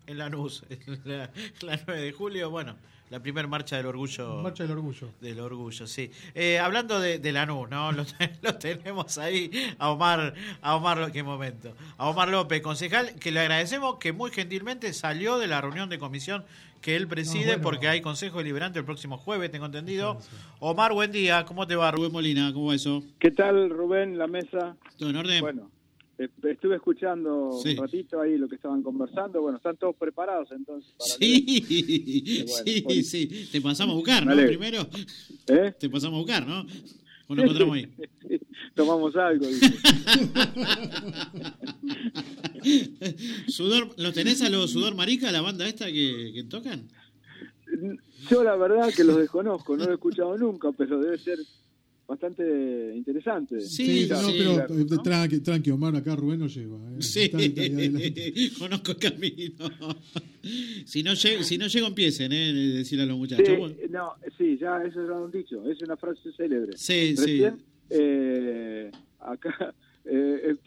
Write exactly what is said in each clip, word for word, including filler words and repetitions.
En Lanús, la, la nueve de julio, bueno, la primera marcha del orgullo. Marcha del orgullo. Del orgullo, sí. Eh, hablando de, de Lanús, ¿no? Lo, lo tenemos ahí a Omar, a Omar, qué momento. A Omar López, concejal, que le agradecemos que muy gentilmente salió de la reunión de comisión que él preside, no, bueno, porque hay consejo deliberante el próximo jueves, tengo entendido. Sí, sí. Omar, buen día, ¿cómo te va? Rubén Molina, ¿cómo va eso? ¿Qué tal, Rubén, la mesa? ¿Todo en orden? Bueno. Estuve escuchando sí. un ratito ahí lo que estaban conversando. Bueno, están todos preparados entonces. Para sí, eh, bueno, sí, pues, sí. Te pasamos a buscar, ¿no? Vale. Primero. ¿Eh? Te pasamos a buscar, ¿no? ¿O nos encontramos ahí? Sí, tomamos algo. Sudor, ¿Lo tenés a los Sudor Marica, la banda esta que, que tocan? Yo la verdad que los desconozco, no lo he escuchado nunca, pero debe ser bastante interesante. Sí, sí, no, sí pero claro, ¿no? tranqui, tranqui, Omar, acá Rubén nos lleva. ¿eh? Sí, está, está conozco el camino. Si no llego, si no llego empiecen, ¿eh? Decirle a los muchachos. Sí, no, sí, ya eso ya lo han dicho, es una frase célebre. Sí, Recién, sí. Eh, acá, eh,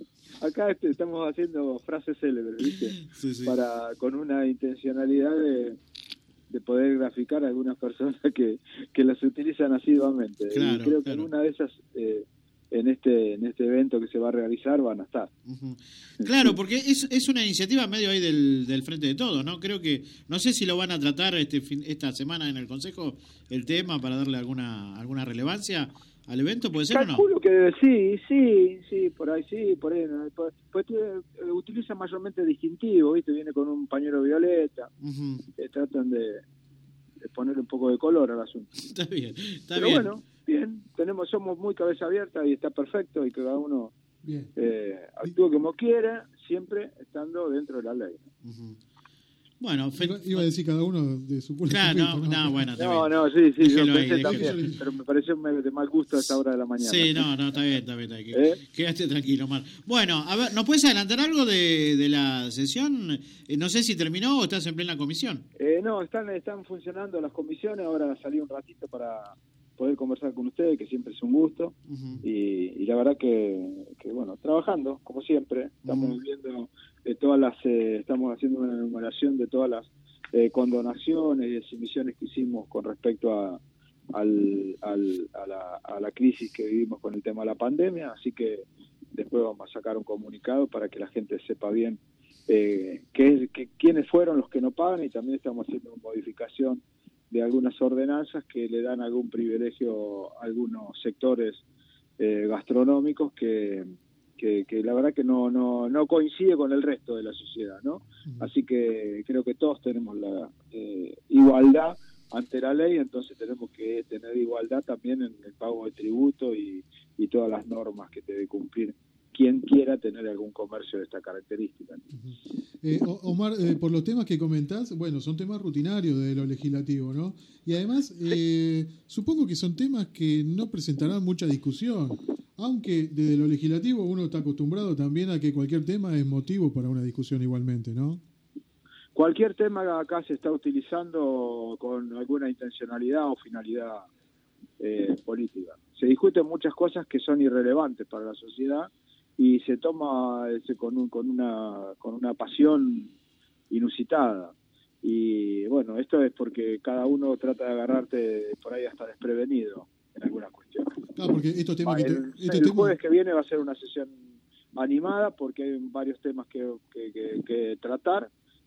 acá este, estamos haciendo frases célebres, ¿viste? Sí, sí. Para, con una intencionalidad de de poder graficar a algunas personas que, que las utilizan asiduamente. Claro, y creo que claro. en una de esas, eh, en este en este evento que se va a realizar, van a estar. Uh-huh. Claro, porque es, es una iniciativa medio ahí del, del Frente de Todos, ¿no? Creo que, no sé si lo van a tratar este fin, esta semana en el Consejo, el tema, para darle alguna alguna relevancia al evento, ¿puede ser Calculo o no? que sí, sí, sí, por ahí sí, por ahí. Pues, pues eh, utiliza mayormente distintivo, ¿viste? Viene con un pañuelo violeta. Uh-huh. eh, tratan de, de ponerle un poco de color al asunto. Está bien, está Pero bien. bueno, bien, tenemos, somos muy cabeza abierta y está perfecto y que cada uno eh, actúe como quiera, siempre estando dentro de la ley. Uh-huh. Bueno, fe... iba, iba a decir cada uno de su cuerpo. Claro, no, no, no, bueno, no, no, sí, sí, déjelo yo pensé ahí, también, déjelo. pero me pareció de mal gusto a esta hora de la mañana. Sí, no, no, está bien, está bien, está bien. ¿Eh? Quédate tranquilo, Omar. Bueno, a ver, ¿nos puedes adelantar algo de, de la sesión? Eh, no sé si terminó o estás en plena comisión. Eh, no, están, están funcionando las comisiones, ahora salí un ratito para poder conversar con ustedes, que siempre es un gusto, uh-huh. y, y la verdad que, que, bueno, trabajando, como siempre, estamos uh-huh. viendo de todas las, eh, estamos haciendo una enumeración de todas las Eh, condonaciones y exhibiciones que hicimos con respecto a, al, al, a, la, a la crisis que vivimos con el tema de la pandemia, así que después vamos a sacar un comunicado para que la gente sepa bien eh, qué, qué, quiénes fueron los que no pagan, y también estamos haciendo una modificación de algunas ordenanzas que le dan algún privilegio a algunos sectores eh, gastronómicos que Que, que la verdad que no, no, no coincide con el resto de la sociedad, ¿no? Uh-huh. Así que creo que todos tenemos la eh, igualdad ante la ley, entonces tenemos que tener igualdad también en el pago de tributo y, y todas las normas que debe cumplir quien quiera tener algún comercio de esta característica. Uh-huh. eh, Omar, eh, por los temas que comentás, bueno, son temas rutinarios de lo legislativo, ¿no? Y además, eh, supongo que son temas que no presentarán mucha discusión, aunque desde lo legislativo uno está acostumbrado también a que cualquier tema es motivo para una discusión igualmente, ¿no? Cualquier tema acá se está utilizando con alguna intencionalidad o finalidad eh, política. Se discuten muchas cosas que son irrelevantes para la sociedad y se toma ese, con, un, con, una, con una pasión inusitada. Y bueno, esto es porque cada uno trata de agarrarte por ahí hasta desprevenido en algunas cuestiones. Claro, porque estos temas que te, el, estos el temas... jueves que viene va a ser una sesión animada porque hay varios temas que, que, que, que tratar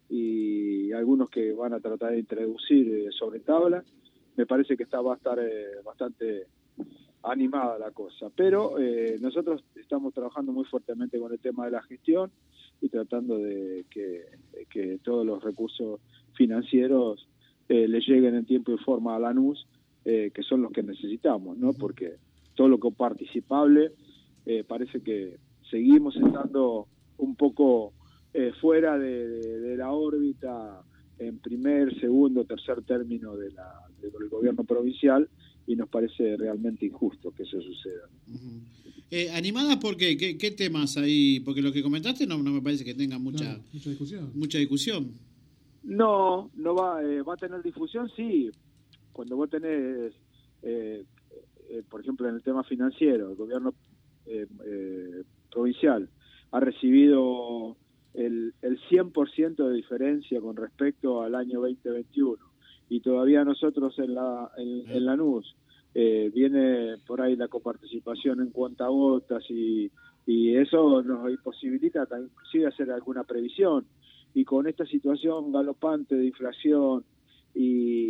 y algunos que van a tratar de introducir eh, sobre tabla. Me parece que está va a estar eh, bastante animada la cosa, pero eh, nosotros estamos trabajando muy fuertemente con el tema de la gestión y tratando de que, de que todos los recursos financieros eh, le lleguen en tiempo y forma a Lanús, eh, que son los que necesitamos, ¿no? Porque todo lo que es participable eh, parece que seguimos estando un poco eh, fuera de, de, de la órbita en primer, segundo, tercer término de la, de, del gobierno provincial, y nos parece realmente injusto que eso suceda. Uh-huh. Eh, ¿Animada por qué? qué? ¿Qué temas hay? Porque lo que comentaste no, no me parece que tenga mucha, no, mucha discusión. Mucha discusión. No, no va, eh, va a tener difusión, sí. Cuando vos tenés, eh, eh, por ejemplo, en el tema financiero, el gobierno eh, eh, provincial ha recibido el, el cien por ciento de diferencia con respecto al año veinte veintiuno. Y todavía nosotros en la en, en Lanús eh, viene por ahí la coparticipación en cuentagotas y, y eso nos imposibilita inclusive hacer alguna previsión. Y con esta situación galopante de inflación y,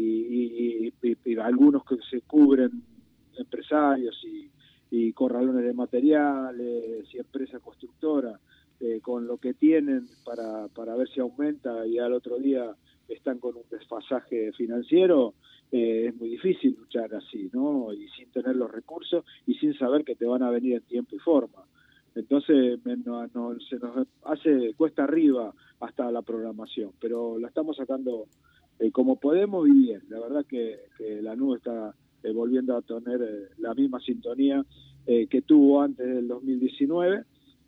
y, y, y algunos que se cubren, empresarios y, y corralones de materiales y empresas constructoras, eh, con lo que tienen para, para ver si aumenta y al otro día están con un desfasaje financiero, eh, es muy difícil luchar así, ¿no? Y sin tener los recursos y sin saber que te van a venir en tiempo y forma. Entonces no, no, se nos hace cuesta arriba hasta la programación, pero la estamos sacando eh, como podemos y bien. La verdad que, que la nube está eh, volviendo a tener eh, la misma sintonía eh, que tuvo antes del dos mil diecinueve,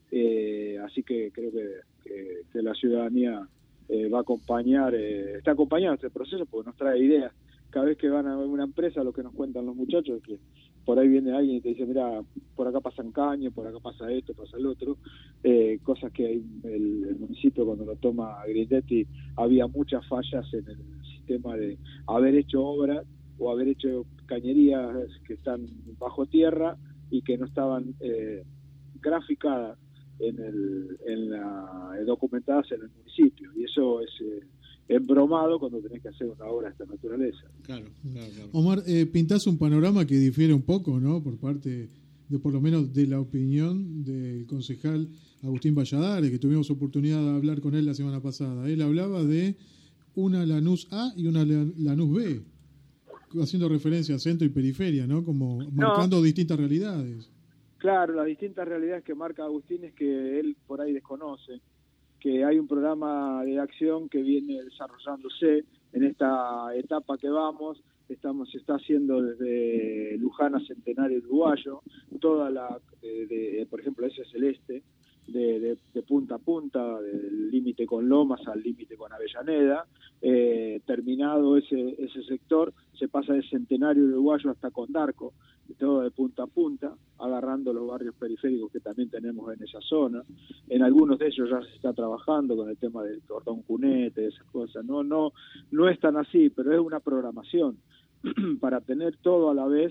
eh, así que creo que, que, que la ciudadanía eh, va a acompañar, eh, está acompañando este proceso porque nos trae ideas. Cada vez que van a una empresa, lo que nos cuentan los muchachos es que por ahí viene alguien y te dice, mira, por acá pasan caños, por acá pasa esto, pasa el otro, eh, cosas que el, el municipio cuando lo toma Grindetti había muchas fallas en el sistema de haber hecho obras o haber hecho cañerías que están bajo tierra y que no estaban eh, graficadas en el, en la, documentadas en el municipio, y eso es eh, embromado cuando tenés que hacer una obra de esta naturaleza. Claro, claro, claro. Omar, eh, pintás un panorama que difiere un poco, ¿no? Por parte de, por lo menos, de la opinión del concejal Agustín Valladares, que tuvimos oportunidad de hablar con él la semana pasada. Él hablaba de una Lanús A y una Lanús B, haciendo referencia a centro y periferia, ¿no? Como marcando no. distintas realidades. Claro, las distintas realidades que marca Agustín es que él por ahí desconoce que hay un programa de acción que viene desarrollándose en esta etapa que vamos. Estamos, se está haciendo desde Luján a Centenario Uruguayo, toda la, de, de, por ejemplo, ese celeste, de, de, de punta a punta, del límite con Lomas al límite con Avellaneda. Eh, terminado ese, ese sector, se pasa de Centenario Uruguayo hasta Condarco, todo de punta a punta, agarrando los barrios periféricos que también tenemos en esa zona. En algunos de ellos ya se está trabajando con el tema del cordón cunete, esas cosas. No, no, no es tan así, pero es una programación. Para tener todo a la vez,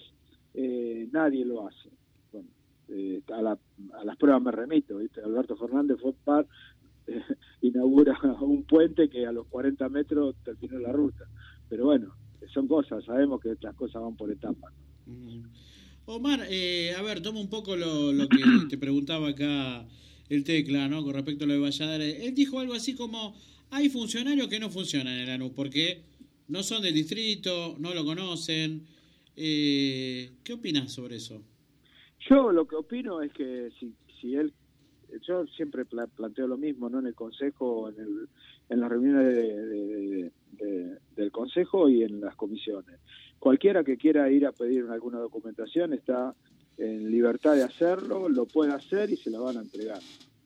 eh, nadie lo hace. Bueno, eh, a, la, a las pruebas me remito, ¿viste? Alberto Fernández fue par, eh, inaugura un puente que a los cuarenta metros terminó la ruta. Pero bueno, son cosas, sabemos que estas cosas van por etapas, ¿no? Mm. Omar, eh, a ver, toma un poco lo, lo que te preguntaba acá el Tecla, ¿no? Con respecto a lo de Valladares. Él dijo algo así como, hay funcionarios que no funcionan en Lanús porque no son del distrito, no lo conocen. Eh, ¿Qué opinas sobre eso? Yo lo que opino es que si, si él, yo siempre pla- planteo lo mismo, ¿no? En el consejo, en, el, en las reuniones de, de, de, de, del consejo y en las comisiones. Cualquiera que quiera ir a pedir alguna documentación está en libertad de hacerlo, lo puede hacer y se la van a entregar.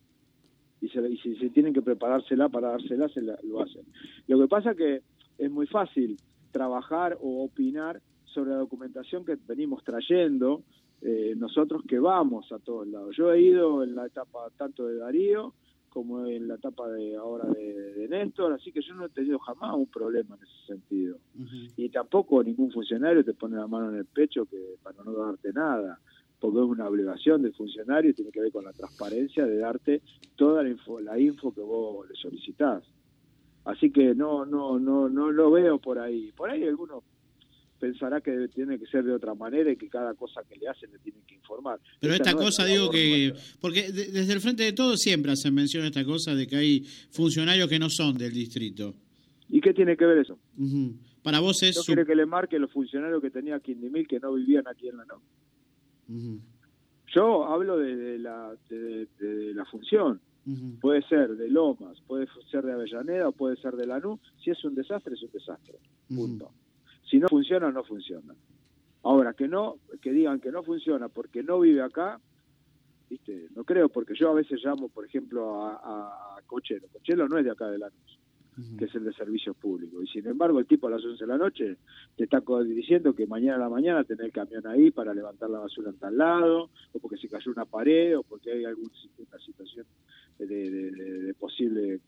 Y, se, y si, si tienen que preparársela para dársela, se la, lo hacen. Lo que pasa que es muy fácil trabajar o opinar sobre la documentación que venimos trayendo eh, nosotros que vamos a todos lados. Yo he ido en la etapa tanto de Darío como en la etapa de ahora de, de Néstor, así que yo no he tenido jamás un problema en ese sentido. Uh-huh. Y tampoco ningún funcionario te pone la mano en el pecho que para no darte nada, porque es una obligación del funcionario y tiene que ver con la transparencia de darte toda la info, la info que vos le solicitás. Así que no no no no lo veo por ahí. Por ahí algunos pensará que tiene que ser de otra manera y que cada cosa que le hacen le tienen que informar. Pero esta, esta no cosa, digo que... Nuestra. Porque de, desde el Frente de Todos siempre se menciona esta cosa de que hay funcionarios que no son del distrito. ¿Y qué tiene que ver eso? Uh-huh. Para vos es... ¿No su... quiere que le marque los funcionarios que tenía Quindimil que no vivían aquí en la no? Uh-huh. Yo hablo de, de, la, de, de, de la función. Uh-huh. Puede ser de Lomas, puede ser de Avellaneda o puede ser de Lanús. Si es un desastre, es un desastre. Punto. Uh-huh. Si no funciona, no funciona. Ahora, que no, que digan que no funciona porque no vive acá, viste, no creo, porque yo a veces llamo, por ejemplo, a, a, a Cochelo. Cochelo no es de acá de Lanús, uh-huh. que es el de servicios públicos. Y sin embargo, el tipo a las once de la noche te está diciendo que mañana a la mañana tenés el camión ahí para levantar la basura en tal lado, o porque se cayó una pared, o porque hay alguna situación de, de, de, de posible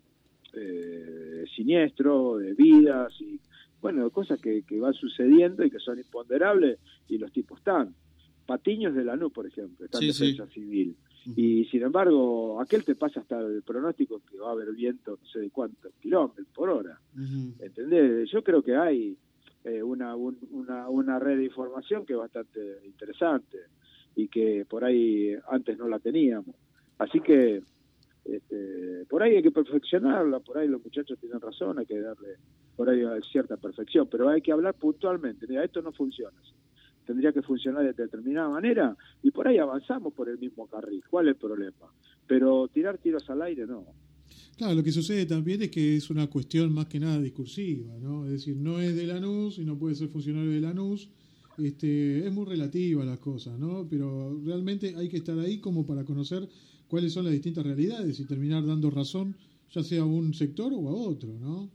eh, siniestro, de vidas y bueno, cosas que, que van sucediendo y que son imponderables y los tipos están. Patiños de Lanús, por ejemplo, está en sí, defensa sí. civil. Y sin embargo, aquel te pasa hasta el pronóstico que va a haber viento no sé de cuántos kilómetros por hora. Uh-huh. ¿Entendés? Yo creo que hay eh, una, un, una, una red de información que es bastante interesante y que por ahí antes no la teníamos. Así que este, por ahí hay que perfeccionarla, por ahí los muchachos tienen razón, hay que darle por ahí cierta perfección, pero hay que hablar puntualmente. Mira, esto no funciona así. Tendría que funcionar de determinada manera y por ahí avanzamos por el mismo carril. ¿Cuál es el problema? Pero tirar tiros al aire no. Claro, lo que sucede también es que es una cuestión más que nada discursiva, ¿no? Es decir, no es de Lanús y no puede ser funcionario de Lanús. Este, es muy relativa las cosas, ¿no? Pero realmente hay que estar ahí como para conocer cuáles son las distintas realidades y terminar dando razón, ya sea a un sector o a otro, ¿no?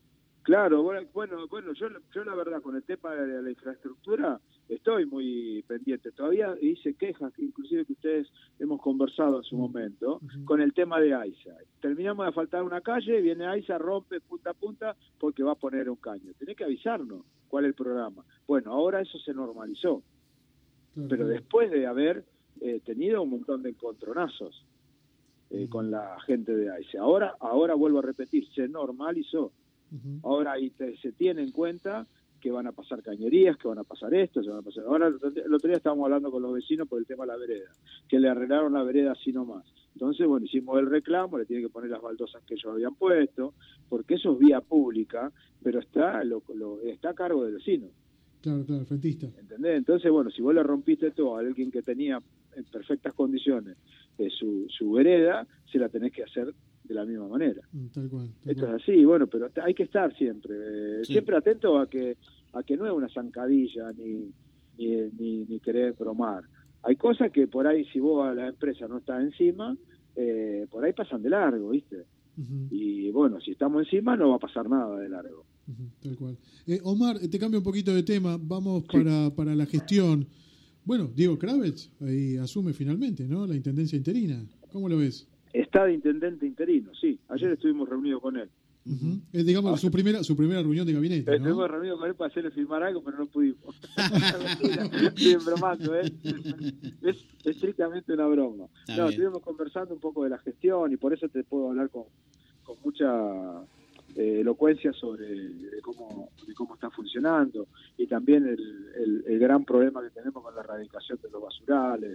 Claro, bueno, bueno, bueno yo, yo la verdad con el tema de la infraestructura estoy muy pendiente. Todavía hice quejas, inclusive que ustedes hemos conversado en su momento, uh-huh. con el tema de AISA. Terminamos de asfaltar una calle, viene AISA, rompe punta a punta porque va a poner un caño. Tenés que avisarnos cuál es el programa. Bueno, ahora eso se normalizó, uh-huh. pero después de haber eh, tenido un montón de encontronazos eh, uh-huh. con la gente de AISA. Ahora, ahora vuelvo a repetir, se normalizó. Uh-huh. Ahora ahí te, se tiene en cuenta que van a pasar cañerías, que van a pasar esto, se van a pasar. Ahora el otro día estábamos hablando con los vecinos por el tema de la vereda, que le arreglaron la vereda así nomás. Entonces, bueno, hicimos el reclamo, le tienen que poner las baldosas que ellos habían puesto, porque eso es vía pública, pero está lo, lo, está a cargo del vecino. Claro, claro, frentista. ¿Entendés? Entonces, bueno, si vos le rompiste todo a alguien que tenía en perfectas condiciones eh, su, su vereda, se la tenés que hacer de la misma manera. Tal cual. Tal Esto cual. es así, bueno, pero hay que estar siempre, eh, sí. siempre atento a que a que no es una zancadilla ni, ni, ni, ni querer bromar. Hay cosas que por ahí, si vos a la empresa no estás encima, eh, por ahí pasan de largo, ¿viste? Uh-huh. Y bueno, si estamos encima no va a pasar nada de largo. Uh-huh, tal cual. Eh, Omar, te cambio un poquito de tema, vamos sí. para, para la gestión. Bueno, Diego Kravetz ahí asume finalmente, ¿no? La intendencia interina. ¿Cómo lo ves? Está de intendente interino, sí. Ayer estuvimos reunidos con él. Uh-huh. Es, digamos, ah, su primera su primera reunión de gabinete, ¿no? Estuvimos reunidos con él para hacerle firmar algo, pero no pudimos. Estoy bromando, ¿eh? Es estrictamente una broma. Está no, bien. Estuvimos conversando un poco de la gestión y por eso te puedo hablar con, con mucha eh, elocuencia sobre de cómo, de cómo está funcionando y también el, el, el gran problema que tenemos con la erradicación de los basurales.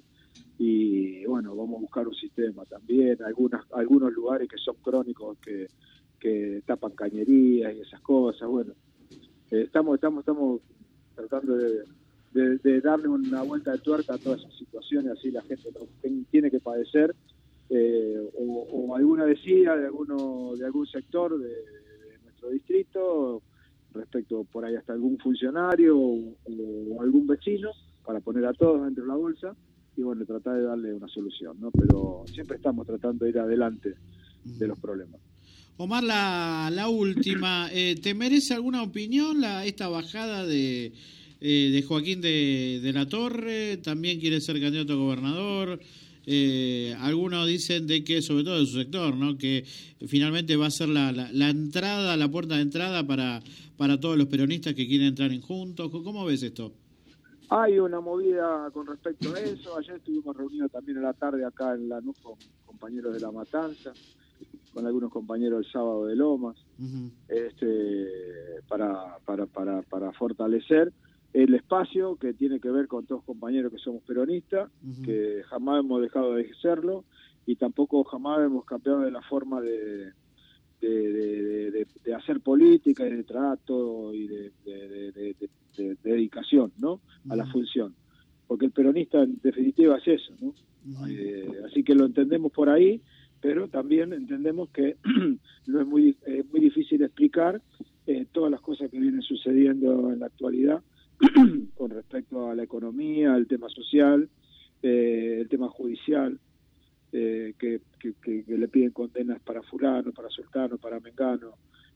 Y bueno, vamos a buscar un sistema también, algunas, algunos lugares que son crónicos que, que tapan cañerías y esas cosas. Bueno, eh, estamos estamos estamos tratando de, de, de darle una vuelta de tuerca a todas esas situaciones, así la gente no tiene que padecer eh, o, o alguna decía de alguno de algún sector de, de nuestro distrito respecto por ahí hasta algún funcionario o, o algún vecino para poner a todos dentro de la bolsa y bueno, tratar de darle una solución, ¿no? Pero siempre estamos tratando de ir adelante de los problemas. Omar, la, la última, eh, ¿te merece alguna opinión la esta bajada de, eh, de Joaquín de, de la Torre? También quiere ser candidato a gobernador. Eh, algunos dicen de que, sobre todo de su sector, ¿no? Que finalmente va a ser la, la, la entrada, la puerta de entrada para, para todos los peronistas que quieren entrar en juntos. ¿Cómo ves esto? Hay una movida con respecto a eso. Ayer estuvimos reunidos también en la tarde acá en Lanús con compañeros de La Matanza, con algunos compañeros el sábado de Lomas, uh-huh. este, para, para, para, para fortalecer el espacio que tiene que ver con todos los compañeros que somos peronistas, uh-huh. que jamás hemos dejado de serlo y tampoco jamás hemos cambiado de la forma de, de, de, de, de hacer política y de trato y de, de, de, de, de, de dedicación, ¿no? Uh-huh. A la función. Porque el peronista en definitiva es eso, ¿no? Uh-huh. Eh, así que lo entendemos por ahí, pero también entendemos que no es muy, eh, muy difícil explicar eh, todas las cosas que vienen sucediendo en la actualidad con respecto a la economía, el tema social, eh, el tema judicial, eh, que, que, que, que le piden condenas para fulano, para sultano, para mengano.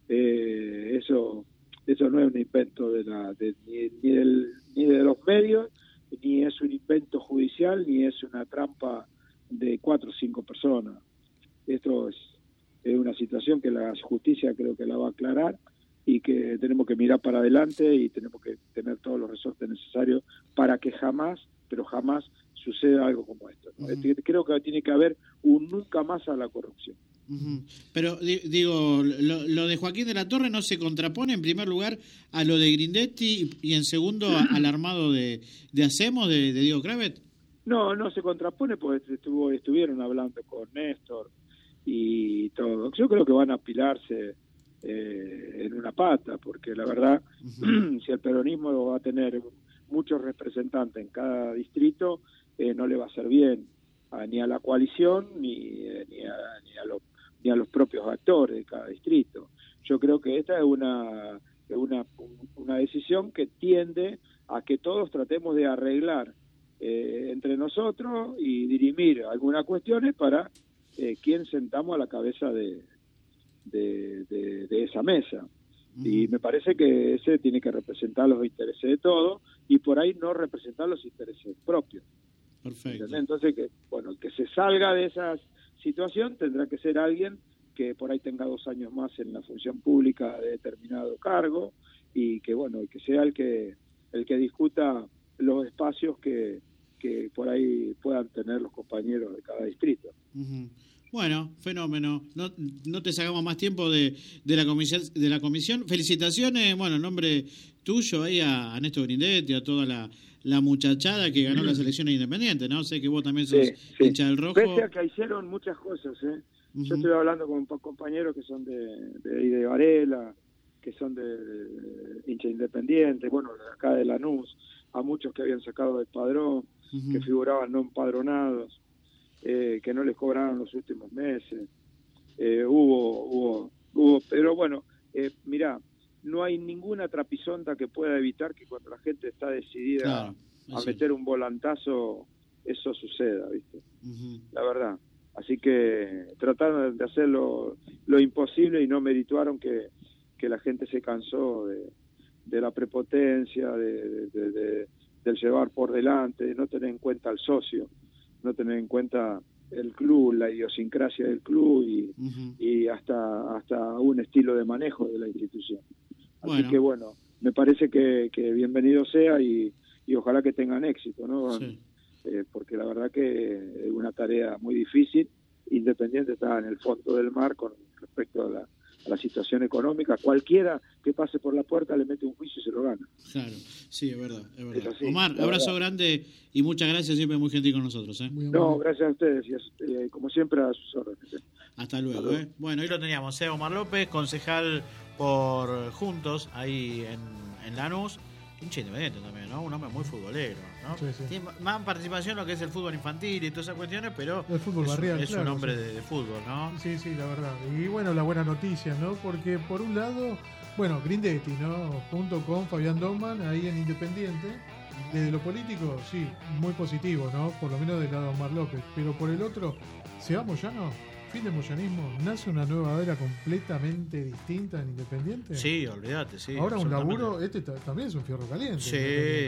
Eh, eso eso no es un invento de la de, ni, ni, del, ni de los medios, ni es un invento judicial, ni es una trampa de cuatro o cinco personas. esto es, es una situación que la justicia creo que la va a aclarar y que tenemos que mirar para adelante y tenemos que tener todos los resortes necesarios para que jamás, pero jamás suceda algo como esto, ¿no? Uh-huh. Creo que tiene que haber un nunca más a la corrupción. Uh-huh. Pero digo, lo, lo de Joaquín de la Torre no se contrapone en primer lugar a lo de Grindetti y en segundo a, al armado de, de Hacemos, de, de Diego Kravet. No, no se contrapone porque estuvo, estuvieron hablando con Néstor y todo. Yo creo que van a apilarse eh, en una pata, porque la verdad, uh-huh. si el peronismo va a tener muchos representantes en cada distrito, eh, no le va a hacer bien a, ni a la coalición ni, eh, ni, a, ni, a lo, ni a los propios actores de cada distrito. Yo creo que esta es una, una, una decisión que tiende a que todos tratemos de arreglar eh, entre nosotros y dirimir algunas cuestiones para eh, quién sentamos a la cabeza de, de, de, de esa mesa. Uh-huh. Y me parece que ese tiene que representar los intereses de todos y por ahí no representar los intereses propios. Perfecto. ¿Entendés? Entonces, que bueno, el que se salga de esa situación tendrá que ser alguien que por ahí tenga dos años más en la función pública de determinado cargo y que bueno, que sea el que el que discuta los espacios que, que por ahí puedan tener los compañeros de cada distrito. Uh-huh. Bueno, fenómeno. No, no te sacamos más tiempo de, de la comisión. De la comisión. Felicitaciones, bueno, en nombre tuyo ahí a, a Néstor Grindetti, a toda la, la muchachada que ganó las elecciones independientes, ¿no? Sé que vos también sos sí, sí. hincha del Rojo. Pese a que hicieron muchas cosas, ¿eh? Uh-huh. Yo estoy hablando con compañeros que son de, de, de Varela, que son de, de hincha independiente, bueno, de acá de Lanús, a muchos que habían sacado del padrón, uh-huh. que figuraban no empadronados. Eh, que no les cobraron los últimos meses, eh, hubo, hubo, hubo, pero bueno, eh, mirá, no hay ninguna trapisonda que pueda evitar que cuando la gente está decidida claro, a meter un volantazo, eso suceda, ¿viste? Uh-huh. La verdad. Así que trataron de hacer lo, lo imposible y no merituaron que, que la gente se cansó de, de la prepotencia, de, de, de, de, del llevar por delante, de no tener en cuenta al socio, no tener en cuenta el club, la idiosincrasia del club y, uh-huh. y hasta hasta un estilo de manejo de la institución. Así bueno. que bueno, me parece que, que bienvenido sea y, y ojalá que tengan éxito, ¿no? Sí. Eh, porque la verdad que es una tarea muy difícil. Independiente está en el fondo del mar con respecto a la, a la situación económica. Cualquiera que pase por la puerta le mete un juicio y se lo gana. Claro, sí, es verdad. Es verdad. Es así, Omar, abrazo verdad. grande y muchas gracias, siempre muy gentil con nosotros. ¿eh? No, gracias a ustedes y eh, como siempre a sus órdenes. ¿eh? Hasta luego. Hasta luego. ¿eh? Bueno, ahí lo teníamos, ¿eh? Omar López, concejal por Juntos, ahí en, en Lanús. Hincha independiente también, ¿no? Un hombre muy futbolero, ¿no? Sí, sí. Tiene más participación en lo que es el fútbol infantil y todas esas cuestiones, pero el fútbol es, barrial, es claro, un hombre sí. de, de fútbol, ¿no? Sí, sí, la verdad. Y bueno, la buena noticia, ¿no? Porque por un lado, bueno, Grindetti, ¿no? Junto con Fabián Doman, ahí en Independiente. Desde lo político, sí, muy positivo, ¿no? Por lo menos del lado de Omar López. Pero por el otro, ¿se va Moyano? Fin del moyanismo, nace una nueva era completamente distinta en Independiente. Sí, olvídate, sí. Ahora un laburo, este t- también es un fierro caliente. Sí,